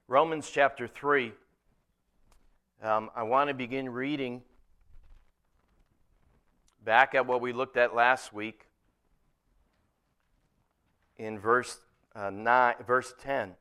Romans chapter 3. I want to begin reading back at what we looked at last week in verse 10.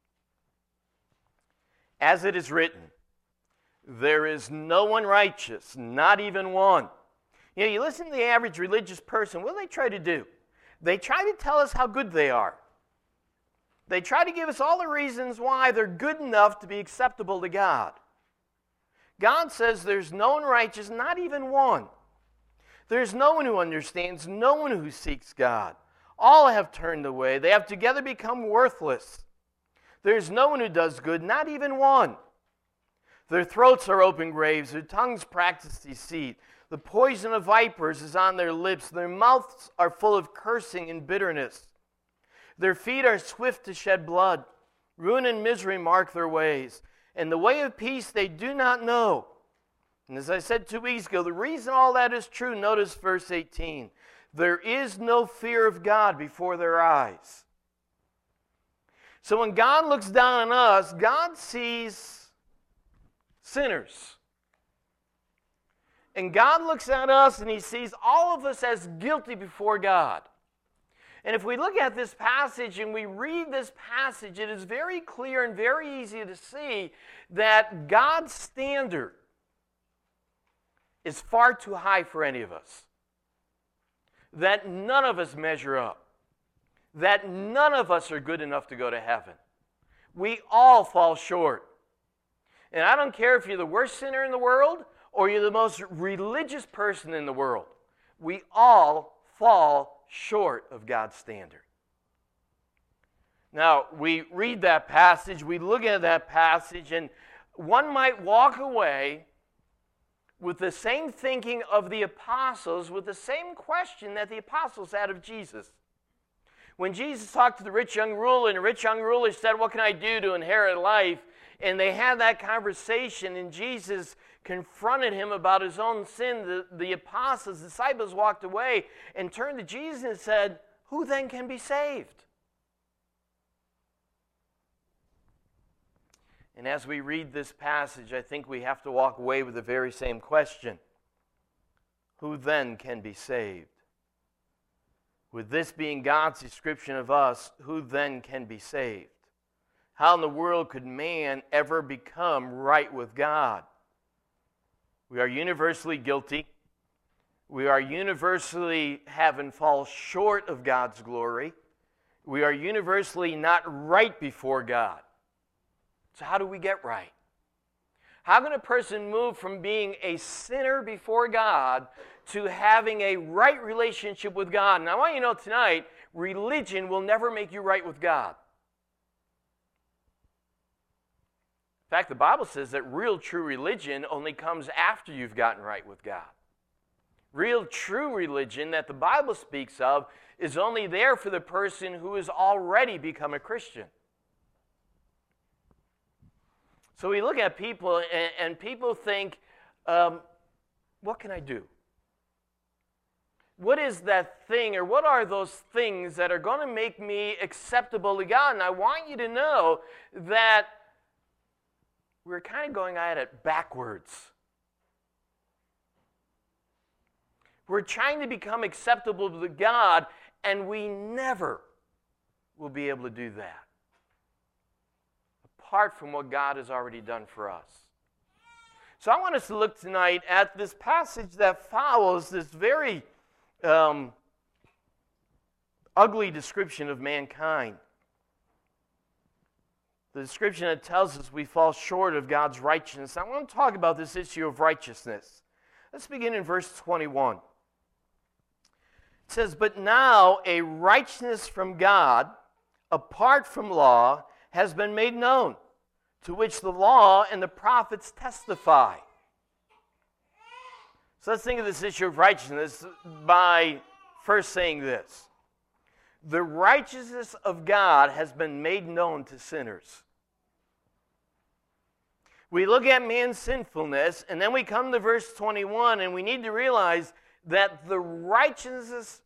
As it is written, there is no one righteous, not even one. You know, you listen to the average religious person, what do they try to do? They try to tell us how good they are. They try to give us all the reasons why they're good enough to be acceptable to God. God says there's no one righteous, not even one. There's no one who understands, no one who seeks God. All have turned away. They have together become worthless. There's no one who does good, not even one. Their throats are open graves. Their tongues practice deceit. The poison of vipers is on their lips. Their mouths are full of cursing and bitterness. Their feet are swift to shed blood. Ruin and misery mark their ways. And the way of peace they do not know. And as I said 2 weeks ago, the reason all that is true, notice verse 18. There is no fear of God before their eyes. So when God looks down on us, God sees sinners. And God looks at us and He sees all of us as guilty before God. And if we look at this passage and we read this passage, it is very clear and very easy to see that God's standard is far too high for any of us. That none of us measure up. That none of us are good enough to go to heaven. We all fall short. And I don't care if you're the worst sinner in the world or you're the most religious person in the world. We all fall short of God's standard. Now, we read that passage, we look at that passage, and one might walk away with the same thinking of the apostles, with the same question that the apostles had of Jesus. When Jesus talked to the rich young ruler, and the rich young ruler said, "What can I do to inherit life?" And they had that conversation, and Jesus confronted him about his own sin. The apostles, disciples walked away and turned to Jesus and said, "Who then can be saved?" And as we read this passage, I think we have to walk away with the very same question. Who then can be saved? With this being God's description of us, who then can be saved? How in the world could man ever become right with God? We are universally guilty. We are universally having fall short of God's glory. We are universally not right before God. So how do we get right? How can a person move from being a sinner before God to having a right relationship with God? And I want you to know tonight, religion will never make you right with God. In fact, the Bible says that real, true religion only comes after you've gotten right with God. Real, true religion that the Bible speaks of is only there for the person who has already become a Christian. So we look at people, and people think, what can I do? What is that thing, or what are those things that are going to make me acceptable to God? And I want you to know that we're kind of going at it backwards. We're trying to become acceptable to God, and we never will be able to do that apart from what God has already done for us. So I want us to look tonight at this passage that follows this very ugly description of mankind. The description that tells us we fall short of God's righteousness. I want to talk about this issue of righteousness. Let's begin in verse 21. It says, "But now a righteousness from God, apart from law, has been made known, to which the law and the prophets testify." So let's think of this issue of righteousness by first saying this. The righteousness of God has been made known to sinners. We look at man's sinfulness, and then we come to verse 21, and we need to realize that the righteousness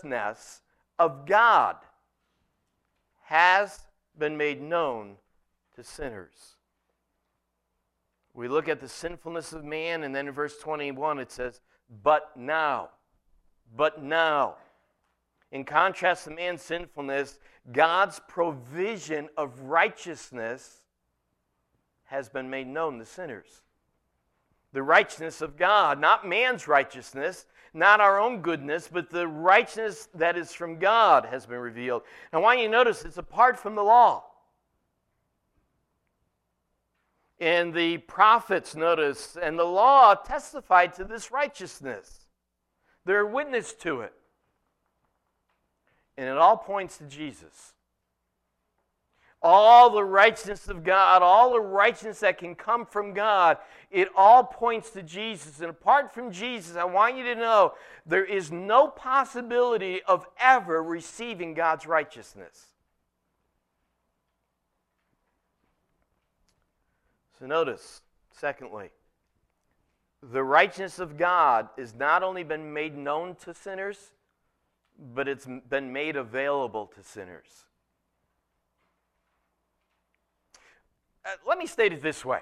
of God has been made known to sinners. We look at the sinfulness of man, and then in verse 21 it says, but now. But now. In contrast to man's sinfulness, God's provision of righteousness has been made known to sinners. The righteousness of God, not man's righteousness, not our own goodness, but the righteousness that is from God has been revealed. And I want you to notice it's apart from the law. And the prophets, notice, and the law testified to this righteousness. They're witness to it. And it all points to Jesus. All the righteousness of God, all the righteousness that can come from God, it all points to Jesus. And apart from Jesus, I want you to know there is no possibility of ever receiving God's righteousness. So notice, secondly, the righteousness of God has not only been made known to sinners, but it's been made available to sinners. Let me state it this way.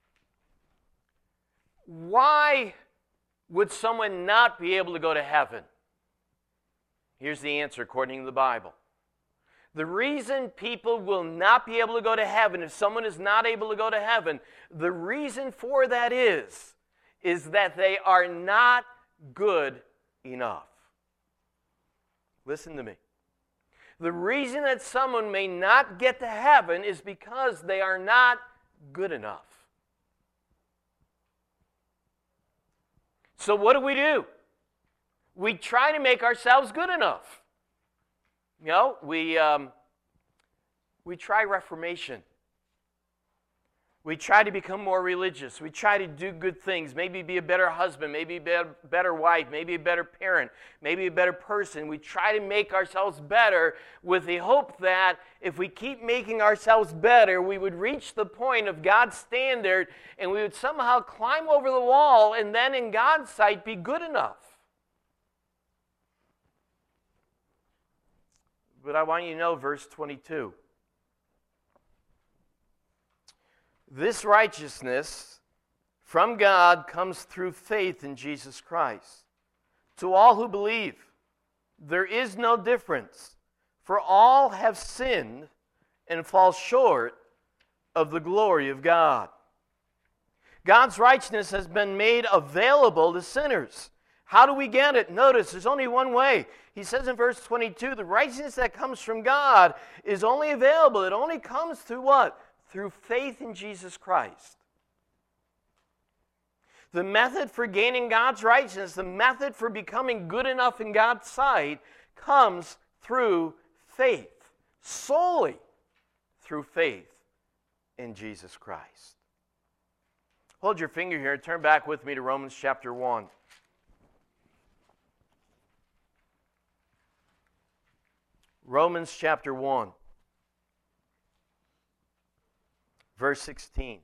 Why would someone not be able to go to heaven? Here's the answer according to the Bible. The reason people will not be able to go to heaven, if someone is not able to go to heaven, the reason for that is that they are not good enough. Listen to me. The reason that someone may not get to heaven is because they are not good enough. So what do? We try to make ourselves good enough. You know, we try reformation. We try to become more religious. We try to do good things. Maybe be a better husband. Maybe be a better wife. Maybe a better parent. Maybe a better person. We try to make ourselves better with the hope that if we keep making ourselves better, we would reach the point of God's standard and we would somehow climb over the wall and then in God's sight be good enough. But I want you to know verse 22. This righteousness from God comes through faith in Jesus Christ. To all who believe, there is no difference, for all have sinned and fall short of the glory of God. God's righteousness has been made available to sinners. How do we get it? Notice, there's only one way. He says in verse 22, the righteousness that comes from God is only available. It only comes through what? Through faith in Jesus Christ. The method for gaining God's righteousness, the method for becoming good enough in God's sight, comes through faith, solely through faith in Jesus Christ. Hold your finger here and turn back with me to Romans chapter 1. Romans chapter 1. Verse 16.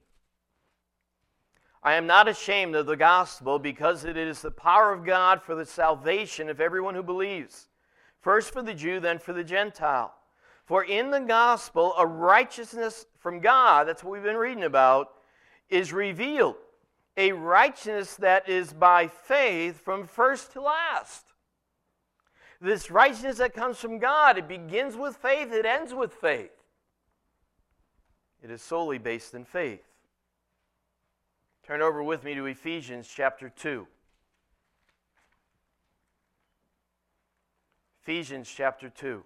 I am not ashamed of the gospel because it is the power of God for the salvation of everyone who believes. First for the Jew, then for the Gentile. For in the gospel, a righteousness from God, that's what we've been reading about, is revealed. A righteousness that is by faith from first to last. This righteousness that comes from God, it begins with faith, it ends with faith. It is solely based in faith. Turn over with me to Ephesians chapter 2. Ephesians chapter 2.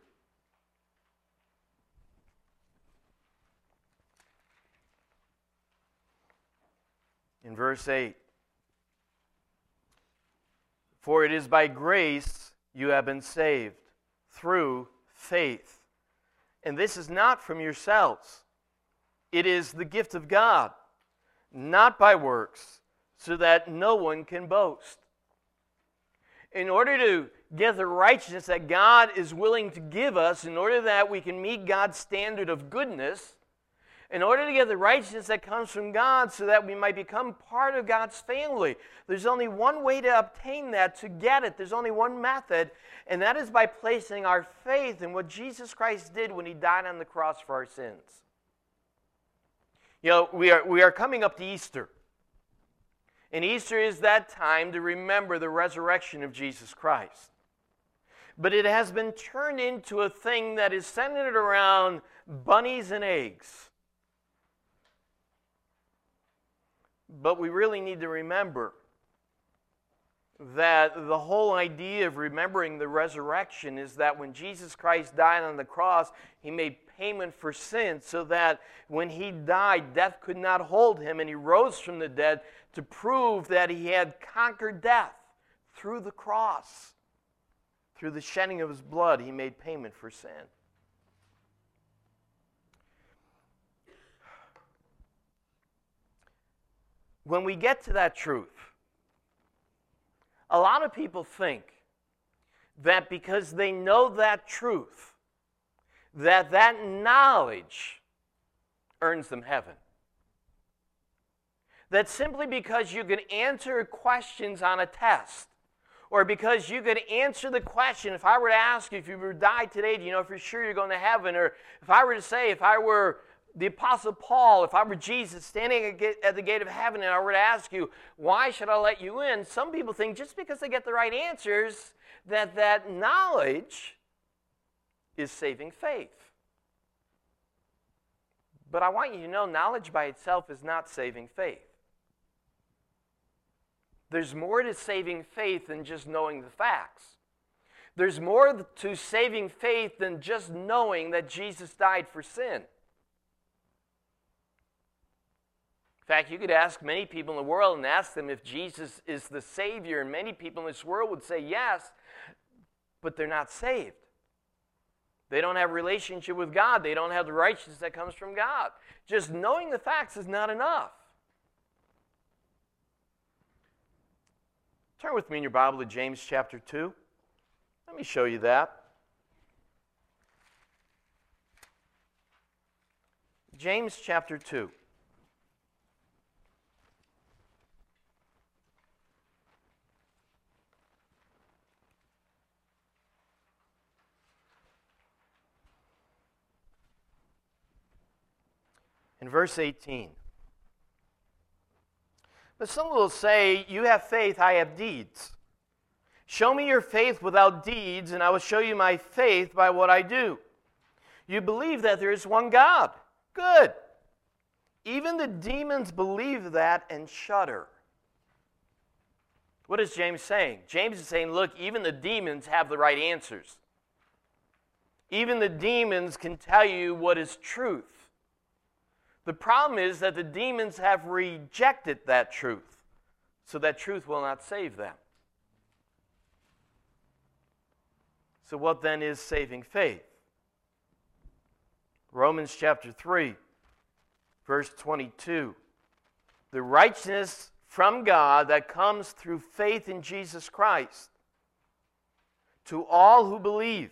In verse 8. For it is by grace you have been saved, through faith. And this is not from yourselves. It is the gift of God, not by works, so that no one can boast. In order to get the righteousness that God is willing to give us, in order that we can meet God's standard of goodness, in order to get the righteousness that comes from God so that we might become part of God's family, there's only one way to obtain that, to get it. There's only one method, and that is by placing our faith in what Jesus Christ did when He died on the cross for our sins. You know, we are coming up to Easter. And Easter is that time to remember the resurrection of Jesus Christ. But it has been turned into a thing that is centered around bunnies and eggs. But we really need to remember that the whole idea of remembering the resurrection is that when Jesus Christ died on the cross, he made payment for sin so that when he died, death could not hold him, and he rose from the dead to prove that he had conquered death through the cross. Through the shedding of his blood, he made payment for sin. When we get to that truth, a lot of people think that because they know that truth, that knowledge earns them heaven. That simply because you can answer questions on a test, or because you could answer the question, if I were to ask you, if you were to die today, do you know if you're sure you're going to heaven? Or if I were to say, if I were the Apostle Paul, if I were Jesus standing at the gate of heaven and I were to ask you, why should I let you in? Some people think just because they get the right answers, that knowledge is saving faith. But I want you to know, knowledge by itself is not saving faith. There's more to saving faith than just knowing the facts. There's more to saving faith than just knowing that Jesus died for sin. In fact, you could ask many people in the world and ask them if Jesus is the Savior, and many people in this world would say yes, but they're not saved. They don't have a relationship with God. They don't have the righteousness that comes from God. Just knowing the facts is not enough. Turn with me in your Bible to James chapter 2. Let me show you that. James chapter 2. In verse 18. But some will say, you have faith, I have deeds. Show me your faith without deeds, and I will show you my faith by what I do. You believe that there is one God. Good. Even the demons believe that and shudder. What is James saying? James is saying, look, even the demons have the right answers. Even the demons can tell you what is truth. The problem is that the demons have rejected that truth, so that truth will not save them. So what then is saving faith? Romans chapter 3, verse 22. The righteousness from God that comes through faith in Jesus Christ to all who believe.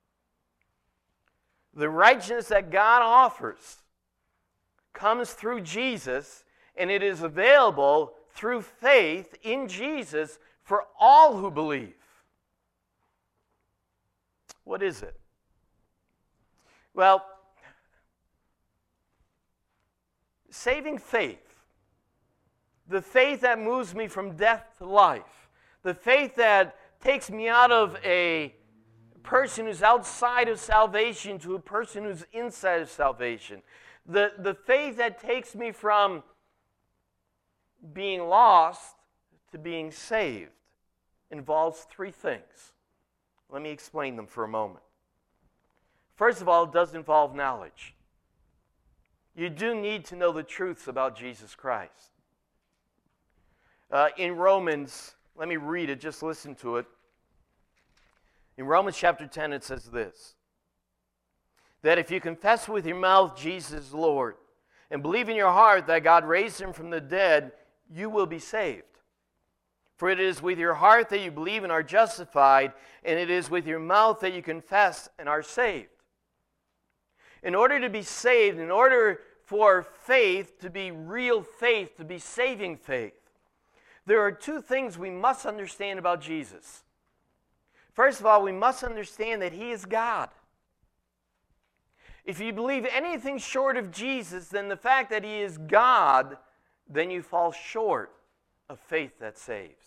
The righteousness that God offers comes through Jesus, and it is available through faith in Jesus for all who believe. What is it? Well, saving faith, the faith that moves me from death to life, the faith that takes me out of a person who's outside of salvation to a person who's inside of salvation, the faith that takes me from being lost to being saved involves three things. Let me explain them for a moment. First of all, it does involve knowledge. You do need to know the truths about Jesus Christ. In Romans, let me read it, just listen to it. In Romans chapter 10, it says this, that if you confess with your mouth Jesus is Lord and believe in your heart that God raised him from the dead, you will be saved. For it is with your heart that you believe and are justified, and it is with your mouth that you confess and are saved. In order to be saved, in order for faith to be real faith, to be saving faith, there are two things we must understand about Jesus. First of all, we must understand that he is God. If you believe anything short of Jesus, then the fact that He is God, then you fall short of faith that saves.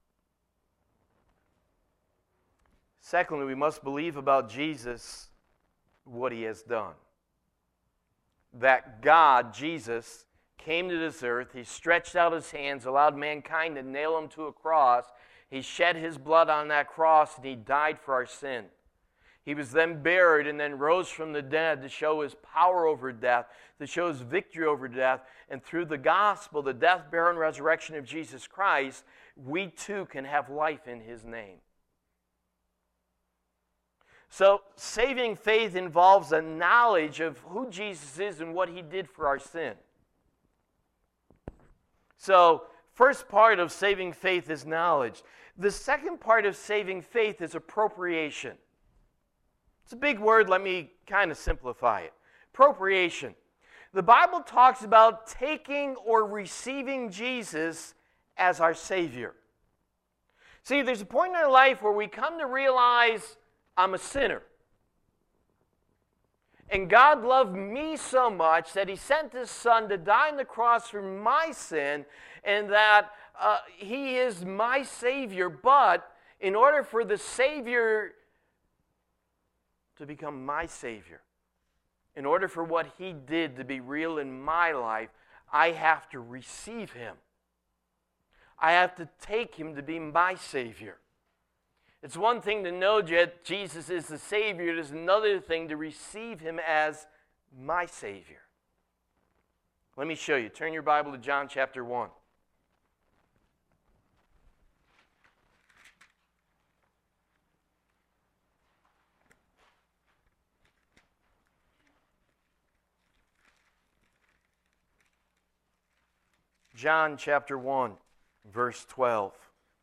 Secondly, we must believe about Jesus what He has done. That God, Jesus, came to this earth. He stretched out His hands, allowed mankind to nail Him to a cross. He shed His blood on that cross, and He died for our sin. He was then buried and then rose from the dead to show His power over death, to show His victory over death. And through the gospel, the death, burial, and resurrection of Jesus Christ, we too can have life in His name. So, saving faith involves a knowledge of who Jesus is and what He did for our sin. So, first part of saving faith is knowledge. The second part of saving faith is appropriation. It's a big word, let me kind of simplify it. Appropriation. The Bible talks about taking or receiving Jesus as our Savior. See, there's a point in our life where we come to realize I'm a sinner. And God loved me so much that He sent His Son to die on the cross for my sin, and that He is my Savior. But in order for the Savior to become my Savior, in order for what He did to be real in my life, I have to receive Him. I have to take Him to be my Savior. It's one thing to know that Jesus is the Savior. It is another thing to receive Him as my Savior. Let me show you. Turn your Bible to John chapter 1. John chapter 1, verse 12.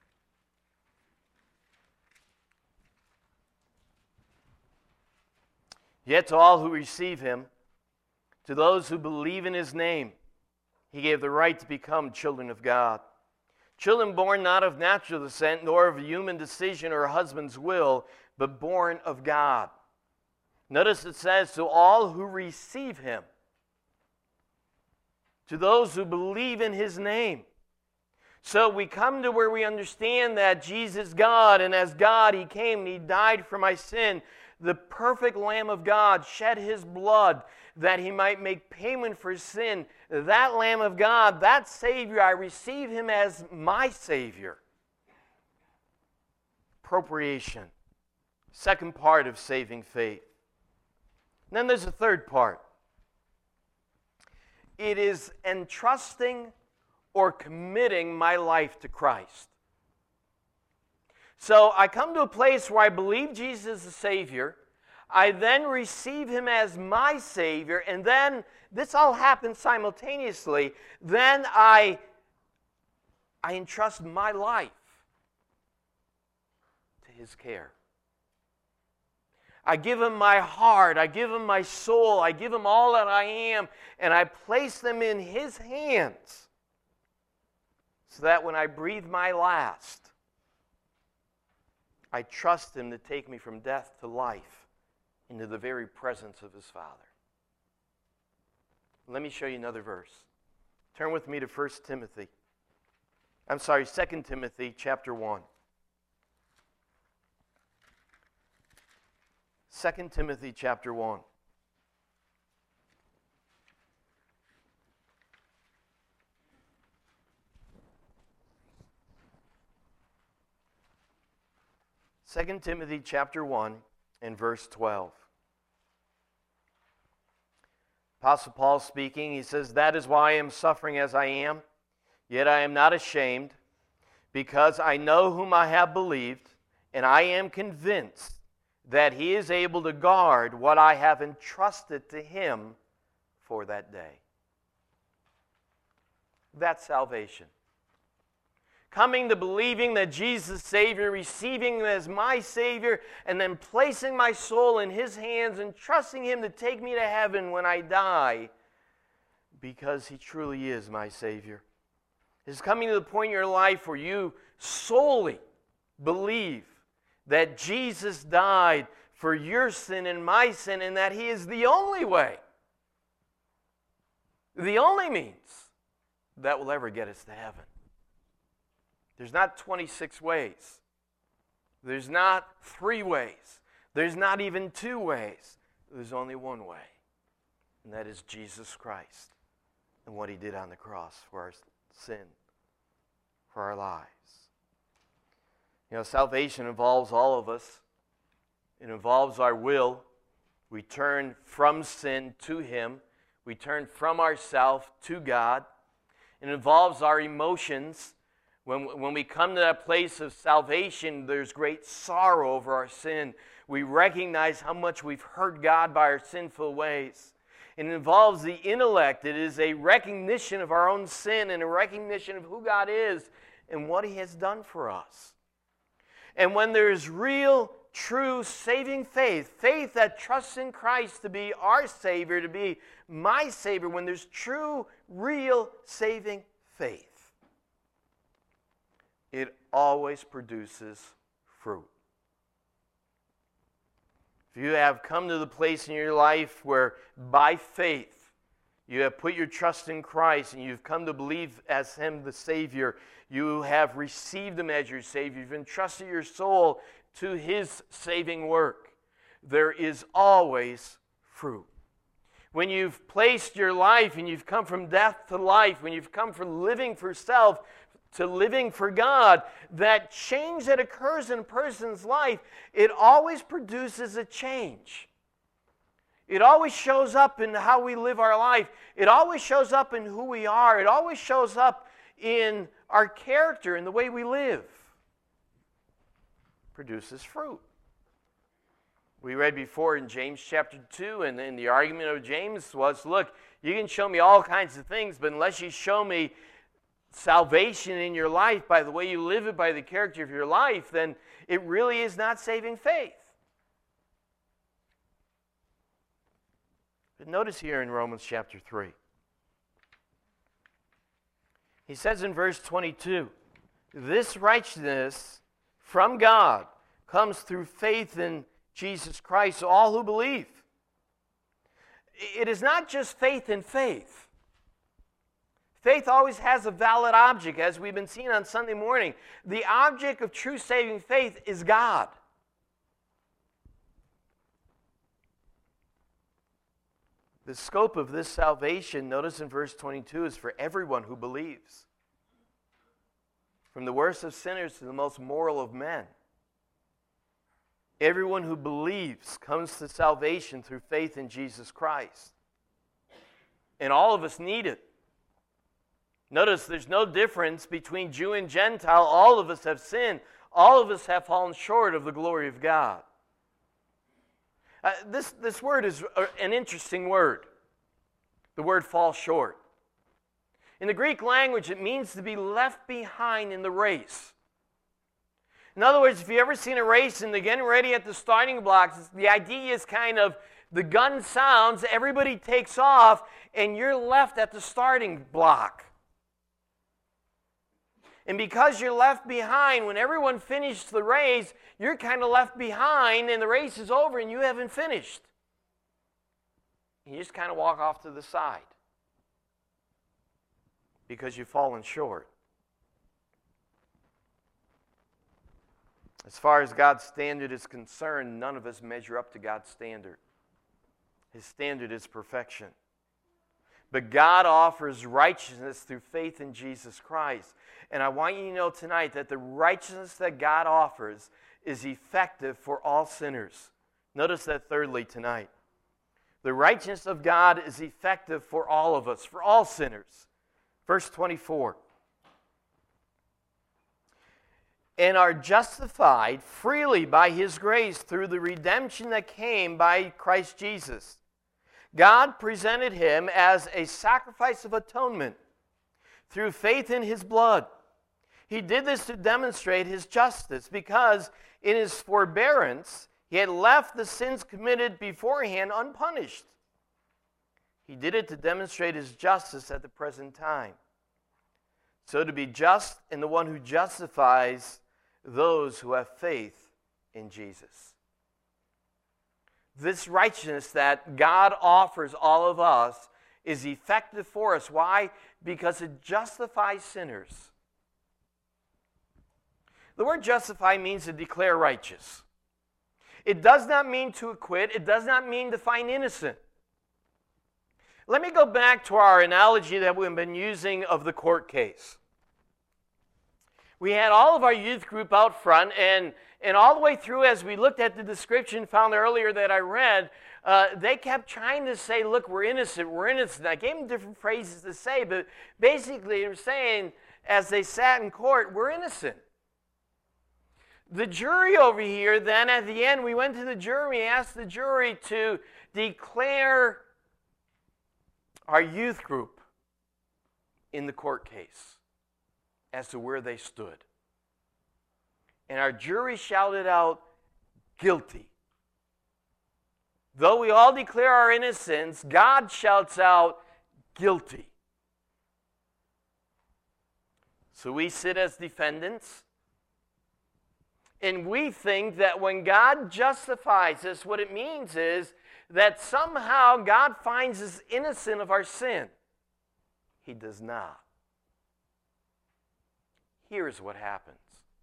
Yet to all who receive Him, to those who believe in His name, He gave the right to become children of God. Children born not of natural descent, nor of human decision or a husband's will, but born of God. Notice it says, to all who receive Him, to those who believe in His name. So we come to where we understand that Jesus is God, and as God He came and He died for my sin. The perfect Lamb of God shed His blood that He might make payment for sin. That Lamb of God, that Savior, I receive Him as my Savior. Appropriation. Second part of saving faith. And then there's a third part. It is entrusting or committing my life to Christ. So I come to a place where I believe Jesus is the Savior. I then receive Him as my Savior, and then this all happens simultaneously. Then I entrust my life to His care. I give Him my heart, I give Him my soul, I give Him all that I am, and I place them in His hands so that when I breathe my last, I trust Him to take me from death to life into the very presence of His Father. Let me show you another verse. Turn with me to 2 Timothy chapter 1. 2 Timothy chapter 1. Second Timothy chapter 1 and verse 12. Apostle Paul speaking, he says, "That is why I am suffering as I am, yet I am not ashamed, because I know whom I have believed, and I am convinced that He is able to guard what I have entrusted to Him for that day." That's salvation. Coming to believing that Jesus is Savior, receiving Him as my Savior, and then placing my soul in His hands and trusting Him to take me to heaven when I die, because He truly is my Savior. It's coming to the point in your life where you solely believe that Jesus died for your sin and my sin, and that He is the only way, the only means that will ever get us to heaven. There's not 26 ways. There's not 3 ways. There's not even 2 ways. There's only one way, and that is Jesus Christ and what He did on the cross for our sin, for our lives. You know, salvation involves all of us. It involves our will. We turn from sin to Him. We turn from ourselves to God. It involves our emotions. When we come to that place of salvation, there's great sorrow over our sin. We recognize how much we've hurt God by our sinful ways. It involves the intellect. It is a recognition of our own sin and a recognition of who God is and what He has done for us. And when there's real, true, saving faith, faith that trusts in Christ to be our Savior, to be my Savior, when there's true, real, saving faith, it always produces fruit. If you have come to the place in your life where by faith you have put your trust in Christ and you've come to believe as Him the Savior, you have received Him as your Savior, you've entrusted your soul to His saving work, there is always fruit. When you've placed your life and you've come from death to life, when you've come from living for self to living for God, that change that occurs in a person's life, it always produces a change. It always shows up in how we live our life. It always shows up in who we are. It always shows up in our character, in the way we live. Produces fruit. We read before in James chapter 2, and the argument of James was, look, you can show me all kinds of things, but unless you show me salvation in your life by the way you live it, by the character of your life, then it really is not saving faith. But notice here in Romans chapter 3. He says in verse 22, this righteousness from God comes through faith in Jesus Christ to all who believe. It is not just faith in faith. Faith always has a valid object, as we've been seeing on Sunday morning. The object of true saving faith is God. The scope of this salvation, notice in verse 22, is for everyone who believes. From the worst of sinners to the most moral of men. Everyone who believes comes to salvation through faith in Jesus Christ. And all of us need it. Notice there's no difference between Jew and Gentile. All of us have sinned. All of us have fallen short of the glory of God. This word is an interesting word. The word fall short. In the Greek language, it means to be left behind in the race. In other words, if you've ever seen a race and they're getting ready at the starting blocks, the idea is kind of the gun sounds, everybody takes off, and you're left at the starting block. And because you're left behind, when everyone finished the race, you're kind of left behind and the race is over and you haven't finished. You just kind of walk off to the side because you've fallen short. As far as God's standard is concerned, none of us measure up to God's standard. His standard is perfection. But God offers righteousness through faith in Jesus Christ. And I want you to know tonight that the righteousness that God offers is effective for all sinners. Notice that thirdly tonight. The righteousness of God is effective for all of us, for all sinners. Verse 24. And are justified freely by His grace through the redemption that came by Christ Jesus. God presented Him as a sacrifice of atonement through faith in His blood. He did this to demonstrate His justice because in His forbearance He had left the sins committed beforehand unpunished. He did it to demonstrate His justice at the present time. So to be just and the one who justifies those who have faith in Jesus. this righteousness that God offers all of us is effective for us. Why? Because it justifies sinners. The word justify means to declare righteous. It does not mean to acquit. It does not mean to find innocent. Let me go back to our analogy that we've been using of the court case. We had all of our youth group out front, and all the way through, as we looked at the description found earlier that I read, they kept trying to say, look, we're innocent, we're innocent. I gave them different phrases to say, but basically they were saying, as they sat in court, we're innocent. The jury over here, then at the end, we went to the jury, asked the jury to declare our youth group in the court case as to where they stood. And our jury shouted out, guilty. Though we all declare our innocence, God shouts out, guilty. So we sit as defendants, and we think that when God justifies us, what it means is that somehow God finds us innocent of our sin. He does not. Here's what happens.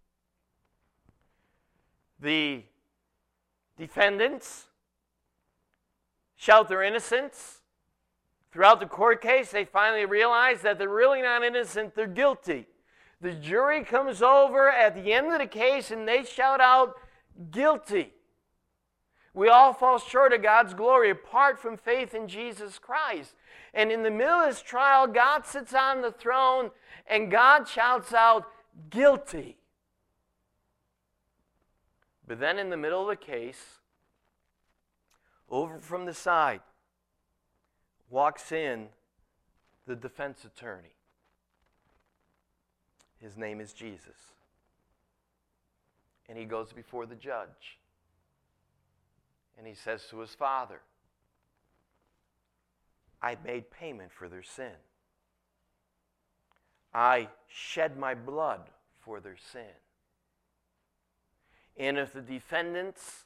The defendants shout their innocence. Throughout the court case, they finally realize that they're really not innocent, they're guilty. The jury comes over at the end of the case and they shout out, guilty. We all fall short of God's glory apart from faith in Jesus Christ. And in the middle of this trial, God sits on the throne and God shouts out, guilty. But then in the middle of the case, over from the side, walks in the defense attorney. His name is Jesus. And he goes before the judge. And he says to his father, I made payment for their sin. I shed my blood for their sin. And if the defendants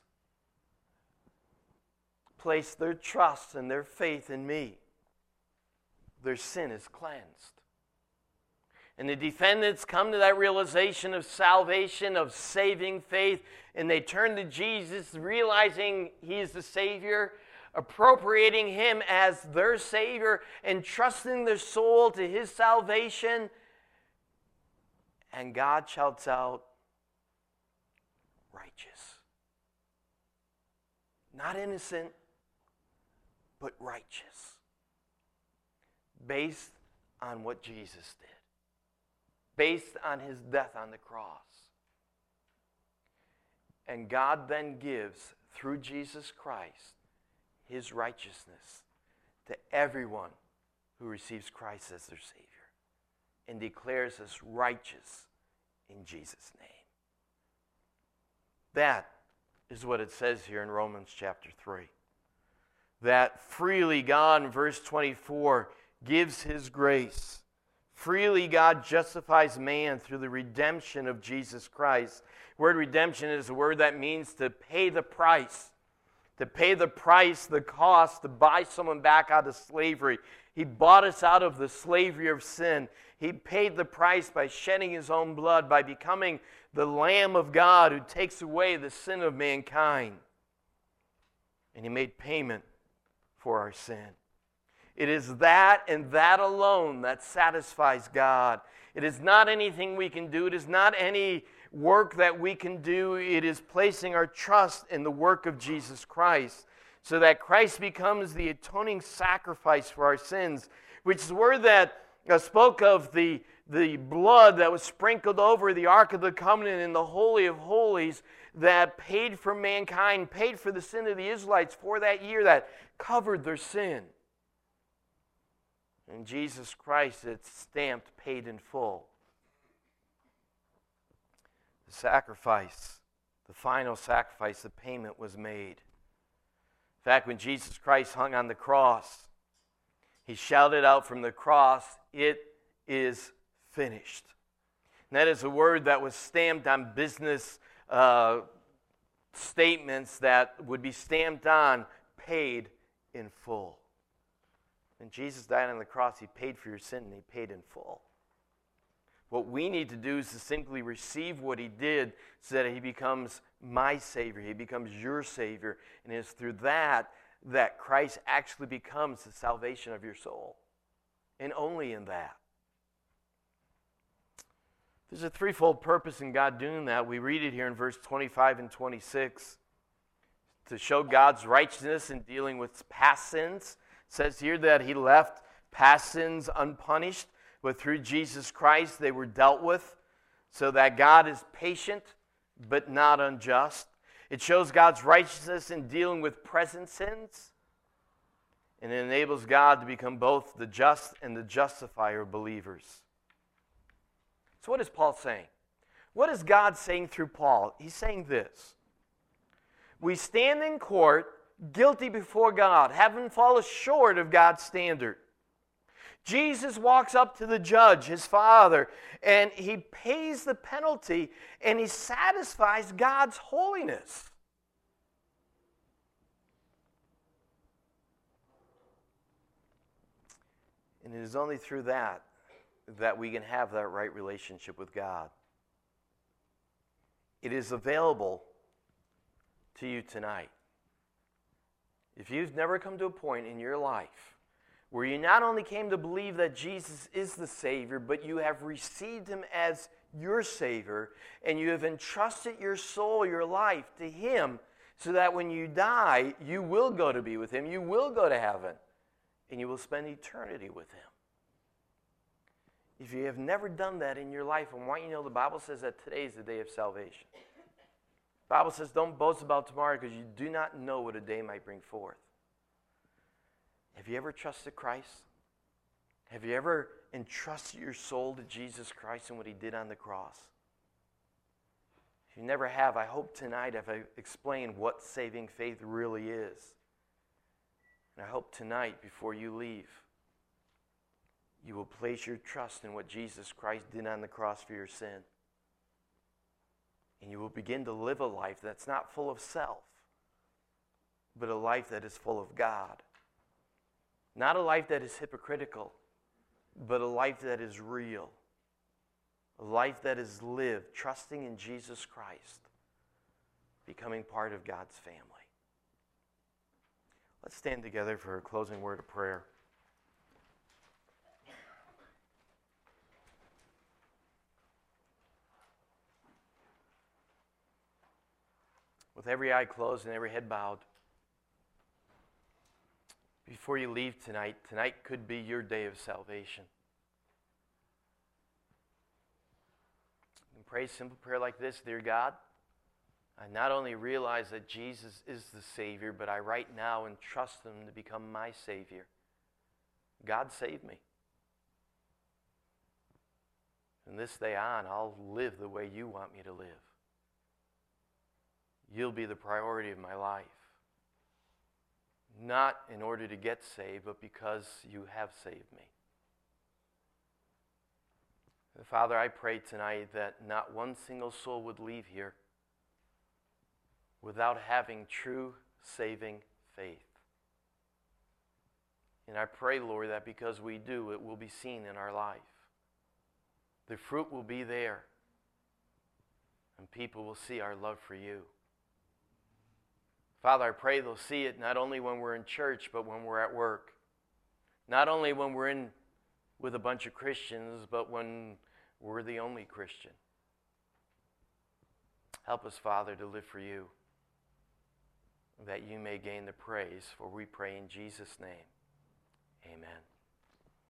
place their trust and their faith in me, their sin is cleansed. And the defendants come to that realization of salvation, of saving faith, and they turn to Jesus, realizing He is the Savior, appropriating Him as their Savior, and trusting their soul to His salvation. And God shouts out, righteous. Not innocent, but righteous. Based on what Jesus did. Based on His death on the cross. And God then gives, through Jesus Christ, His righteousness to everyone who receives Christ as their Savior and declares us righteous in Jesus' name. That is what it says here in Romans chapter 3. That freely God, in verse 24, gives His grace. Freely God justifies man through the redemption of Jesus Christ. The word redemption is a word that means to pay the price. To pay the price, the cost, to buy someone back out of slavery. He bought us out of the slavery of sin. He paid the price by shedding His own blood, by becoming the Lamb of God who takes away the sin of mankind. And He made payment for our sin. It is that and that alone that satisfies God. It is not anything we can do. It is not any work that we can do. It is placing our trust in the work of Jesus Christ so that Christ becomes the atoning sacrifice for our sins, which is the word that spoke of the blood that was sprinkled over the Ark of the Covenant in the Holy of Holies that paid for mankind, paid for the sin of the Israelites for that year, that covered their sin. In Jesus Christ, it's stamped, paid in full. The sacrifice, the final sacrifice, the payment was made. In fact, when Jesus Christ hung on the cross, He shouted out from the cross, "It is finished." And that is a word that was stamped on business statements that would be stamped on, paid in full. When Jesus died on the cross, he paid for your sin and he paid in full. What we need to do is to simply receive what he did so that he becomes my Savior. He becomes your Savior. And it's through that Christ actually becomes the salvation of your soul. And only in that. There's a threefold purpose in God doing that. We read it here in verse 25 and 26. To show God's righteousness in dealing with past sins. It says here that he left past sins unpunished, but through Jesus Christ they were dealt with, so that God is patient but not unjust. It shows God's righteousness in dealing with present sins, and it enables God to become both the just and the justifier of believers. So what is Paul saying? What is God saying through Paul? He's saying this. We stand in court guilty before God, having fallen short of God's standard. Jesus walks up to the judge, his Father, and he pays the penalty, and he satisfies God's holiness. And it is only through that we can have that right relationship with God. It is available to you tonight. If you've never come to a point in your life where you not only came to believe that Jesus is the Savior, but you have received him as your Savior, and you have entrusted your soul, your life to him, so that when you die, you will go to be with him, you will go to heaven, and you will spend eternity with him. If you have never done that in your life, I want you to know the Bible says that today is the day of salvation. The Bible says don't boast about tomorrow because you do not know what a day might bring forth. Have you ever trusted Christ? Have you ever entrusted your soul to Jesus Christ and what he did on the cross? If you never have, I hope tonight I've explained what saving faith really is. And I hope tonight, before you leave, you will place your trust in what Jesus Christ did on the cross for your sin. And you will begin to live a life that's not full of self, but a life that is full of God. Not a life that is hypocritical, but a life that is real. A life that is lived, trusting in Jesus Christ, becoming part of God's family. Let's stand together for a closing word of prayer. With every eye closed and every head bowed, before you leave tonight could be your day of salvation. You can pray a simple prayer like this: Dear God, I not only realize that Jesus is the Savior, but I right now entrust him to become my Savior. God, save me. From this day on, I'll live the way you want me to live. You'll be the priority of my life. Not in order to get saved, but because you have saved me. And Father, I pray tonight that not one single soul would leave here without having true saving faith. And I pray, Lord, that because we do, it will be seen in our life. The fruit will be there, and people will see our love for you. Father, I pray they'll see it not only when we're in church, but when we're at work. Not only when we're in with a bunch of Christians, but when we're the only Christian. Help us, Father, to live for you, that you may gain the praise, for we pray in Jesus' name. Amen.